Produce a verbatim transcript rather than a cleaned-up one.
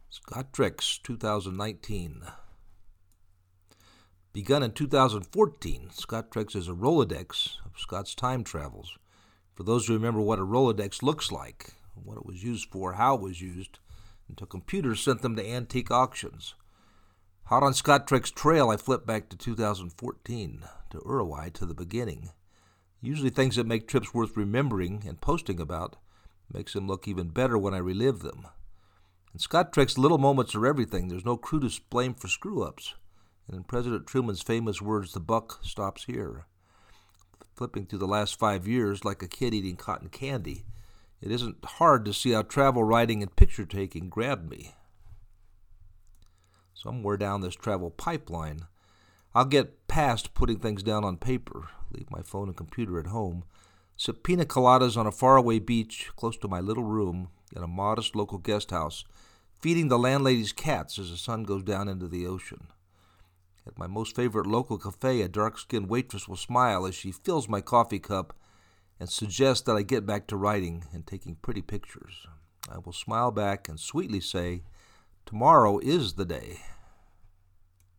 Scott Tricks, two thousand nineteen. Begun in two thousand fourteen, Scott Tricks is a Rolodex of Scott's time travels. For those who remember what a Rolodex looks like, what it was used for, how it was used, until computers sent them to antique auctions. Hot on Scott Tricks' trail, I flip back to two thousand fourteen, to Uruguay, to the beginning. Usually things that make trips worth remembering and posting about makes them look even better when I relive them. In Scott Tricks, little moments are everything. There's no crew to blame for screw-ups. And in President Truman's famous words, the buck stops here. Flipping through the last five years like a kid eating cotton candy, it isn't hard to see how travel writing and picture-taking grabbed me. Somewhere down this travel pipeline, I'll get past putting things down on paper, leave my phone and computer at home, sip pina coladas on a faraway beach close to my little room in a modest local guest house, feeding the landlady's cats as the sun goes down into the ocean. At my most favorite local cafe, a dark-skinned waitress will smile as she fills my coffee cup and suggests that I get back to writing and taking pretty pictures. I will smile back and sweetly say, "Tomorrow is the day."